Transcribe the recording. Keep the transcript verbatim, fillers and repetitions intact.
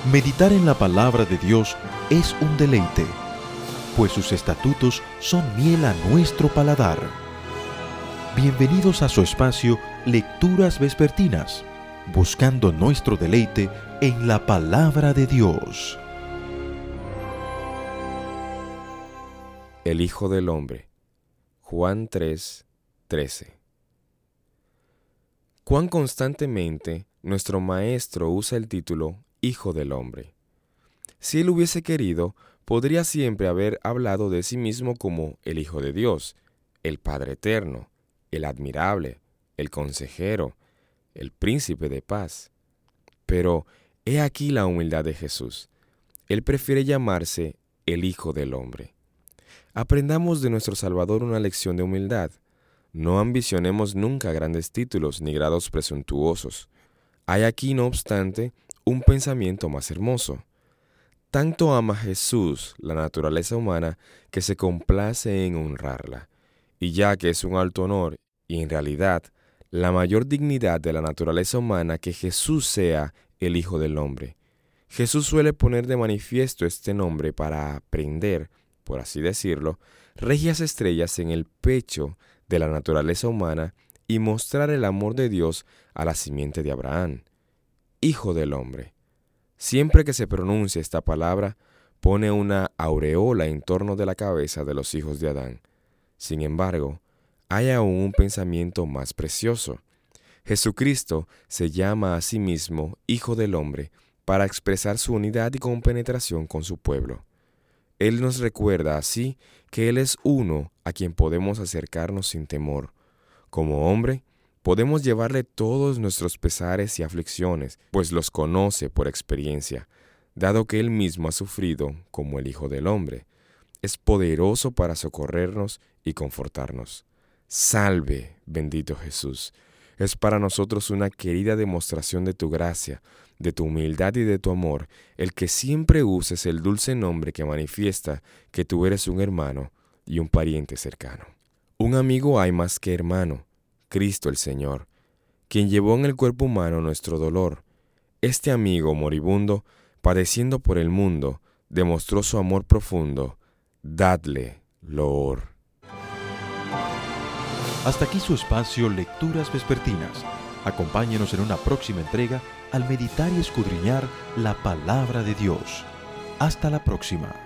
Meditar en la palabra de Dios es un deleite, pues sus estatutos son miel a nuestro paladar. Bienvenidos a su espacio Lecturas Vespertinas, buscando nuestro deleite en la palabra de Dios. El Hijo del Hombre, Juan tres, trece. Cuán constantemente nuestro Maestro usa el título Hijo del Hombre. Si él hubiese querido, podría siempre haber hablado de sí mismo como el Hijo de Dios, el Padre Eterno, el Admirable, el Consejero, el Príncipe de Paz. Pero he aquí la humildad de Jesús. Él prefiere llamarse el Hijo del Hombre. Aprendamos de nuestro Salvador una lección de humildad. No ambicionemos nunca grandes títulos ni grados presuntuosos. Hay aquí, no obstante, un pensamiento más hermoso. Tanto ama Jesús la naturaleza humana que se complace en honrarla. Y ya que es un alto honor, y en realidad la mayor dignidad de la naturaleza humana, que Jesús sea el Hijo del Hombre. Jesús suele poner de manifiesto este nombre para prender, por así decirlo, regias estrellas en el pecho de la naturaleza humana y mostrar el amor de Dios a la simiente de Abraham. Hijo del Hombre. Siempre que se pronuncia esta palabra, pone una aureola en torno de la cabeza de los hijos de Adán. Sin embargo, hay aún un pensamiento más precioso. Jesucristo se llama a sí mismo Hijo del Hombre para expresar su unidad y compenetración con su pueblo. Él nos recuerda así que Él es uno a quien podemos acercarnos sin temor. Como hombre, podemos llevarle todos nuestros pesares y aflicciones, pues los conoce por experiencia, dado que Él mismo ha sufrido como el Hijo del Hombre. Es poderoso para socorrernos y confortarnos. Salve, bendito Jesús. Es para nosotros una querida demostración de tu gracia, de tu humildad y de tu amor, el que siempre uses el dulce nombre que manifiesta que tú eres un hermano y un pariente cercano. Un amigo hay más que hermano, Cristo el Señor, quien llevó en el cuerpo humano nuestro dolor. Este amigo moribundo, padeciendo por el mundo, demostró su amor profundo. Dadle loor. Hasta aquí su espacio Lecturas Vespertinas. Acompáñenos en una próxima entrega al meditar y escudriñar la palabra de Dios. Hasta la próxima.